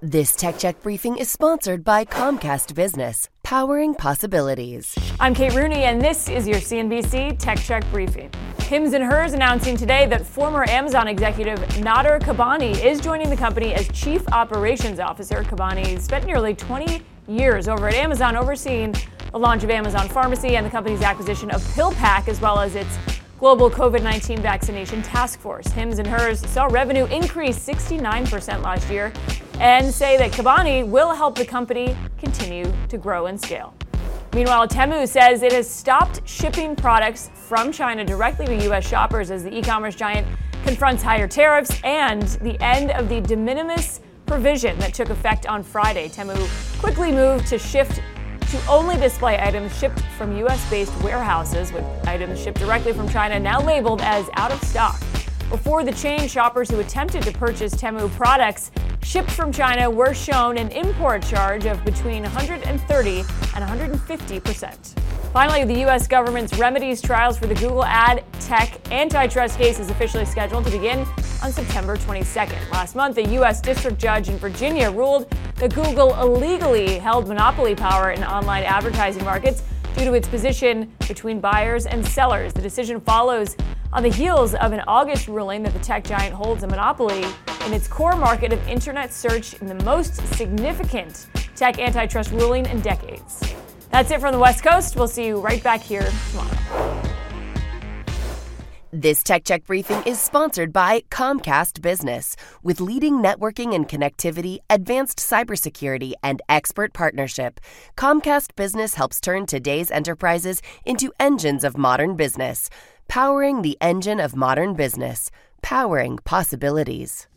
This Tech Check briefing is sponsored by Comcast Business, powering possibilities. I'm Kate Rooney, and this is your CNBC Tech Check briefing. Hims & Hers announcing today that former Amazon executive Nader Kabani is joining the company as Chief Operations Officer. Kabani spent nearly 20 years over at Amazon overseeing the launch of Amazon Pharmacy and the company's acquisition of PillPack, as well as its global COVID-19 vaccination task force. Hims & Hers saw revenue increase 69% last year and say that Kabani will help the company continue to grow and scale. Meanwhile, Temu says it has stopped shipping products from China directly to U.S. shoppers as the e-commerce giant confronts higher tariffs and the end of the de minimis provision that took effect on Friday. Temu quickly moved to shift to only display items shipped from U.S.-based warehouses, with items shipped directly from China now labeled as out of stock. Before the change, shoppers who attempted to purchase Temu products shipped from China were shown an import charge of between 130 and 150%. Finally, the U.S. government's remedies trials for the Google ad tech antitrust case is officially scheduled to begin on September 22nd. Last month, a U.S. district judge in Virginia ruled that Google illegally held monopoly power in online advertising markets due to its position between buyers and sellers. The decision follows on the heels of an August ruling that the tech giant holds a monopoly in its core market of internet search in the most significant tech antitrust ruling in decades. That's it from the West Coast. We'll see you right back here tomorrow. This Tech Check briefing is sponsored by Comcast Business. With leading networking and connectivity, advanced cybersecurity, and expert partnership, Comcast Business helps turn today's enterprises into engines of modern business. Powering the engine of modern business. Powering possibilities.